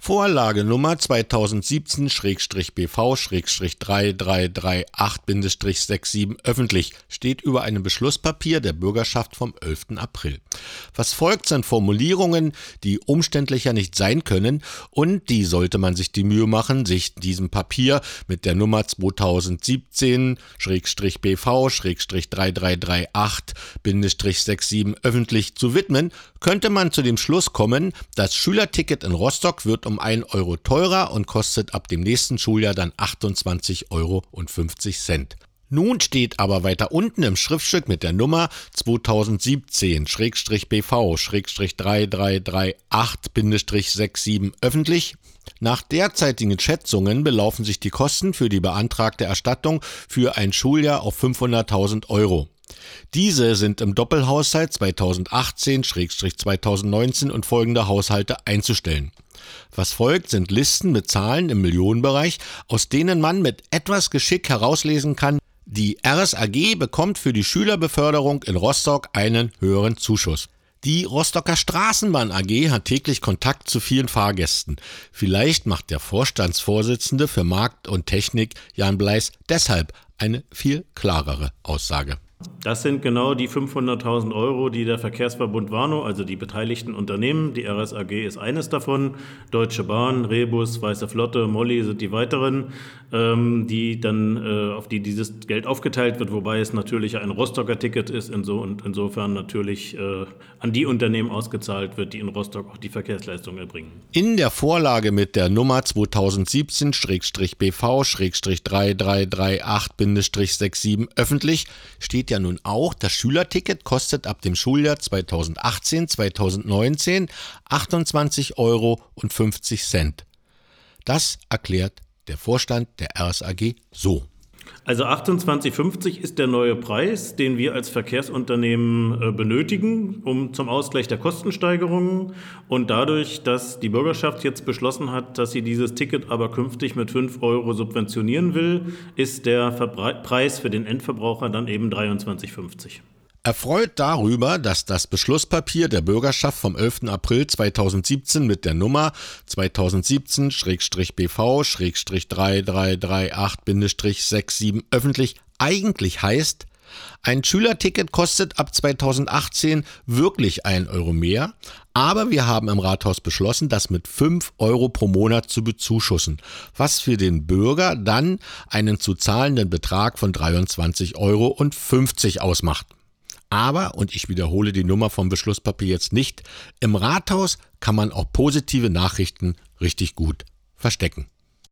Vorlage Nummer 2017-BV-3338-67 öffentlich steht über einem Beschlusspapier der Bürgerschaft vom 11. April. Was folgt, sind Formulierungen, die umständlicher nicht sein können und die sollte man sich die Mühe machen, sich diesem Papier mit der Nummer 2017-BV-3338-67 öffentlich zu widmen, könnte man zu dem Schluss kommen, das Schülerticket in Rostock wird um 1 Euro teurer und kostet ab dem nächsten Schuljahr dann 28,50 Euro. Nun steht aber weiter unten im Schriftstück mit der Nummer 2017-BV-3338-67 öffentlich: Nach derzeitigen Schätzungen belaufen sich die Kosten für die beantragte Erstattung für ein Schuljahr auf 500.000 Euro. Diese sind im Doppelhaushalt 2018-2019 und folgende Haushalte einzustellen. Was folgt, sind Listen mit Zahlen im Millionenbereich, aus denen man mit etwas Geschick herauslesen kann, die RSAG bekommt für die Schülerbeförderung in Rostock einen höheren Zuschuss. Die Rostocker Straßenbahn AG hat täglich Kontakt zu vielen Fahrgästen. Vielleicht macht der Vorstandsvorsitzende für Markt und Technik, Jan Bleis, deshalb eine viel klarere Aussage. Das sind genau die 500.000 Euro, die der Verkehrsverbund Warnow, also die beteiligten Unternehmen, die RSAG ist eines davon, Deutsche Bahn, Rebus, Weiße Flotte, Molly sind die weiteren, die dann, auf die dieses Geld aufgeteilt wird, wobei es natürlich ein Rostocker Ticket ist und insofern natürlich an die Unternehmen ausgezahlt wird, die in Rostock auch die Verkehrsleistung erbringen. In der Vorlage mit der Nummer 2017-BV-3338-67 öffentlich steht ja nun auch, das Schülerticket kostet ab dem Schuljahr 2018-2019 28,50 Euro. Das erklärt der Vorstand der RSAG so. Also 28,50 ist der neue Preis, den wir als Verkehrsunternehmen benötigen, zum Ausgleich der Kostensteigerungen. Und dadurch, dass die Bürgerschaft jetzt beschlossen hat, dass sie dieses Ticket aber künftig mit 5 Euro subventionieren will, ist der Preis für den Endverbraucher dann eben 23,50. Erfreut darüber, dass das Beschlusspapier der Bürgerschaft vom 11. April 2017 mit der Nummer 2017-BV-3338-67 öffentlich eigentlich heißt: Ein Schülerticket kostet ab 2018 wirklich 1 Euro mehr, aber wir haben im Rathaus beschlossen, das mit 5 Euro pro Monat zu bezuschussen, was für den Bürger dann einen zu zahlenden Betrag von 23,50 Euro ausmacht. Aber, und ich wiederhole die Nummer vom Beschlusspapier jetzt nicht, im Rathaus kann man auch positive Nachrichten richtig gut verstecken.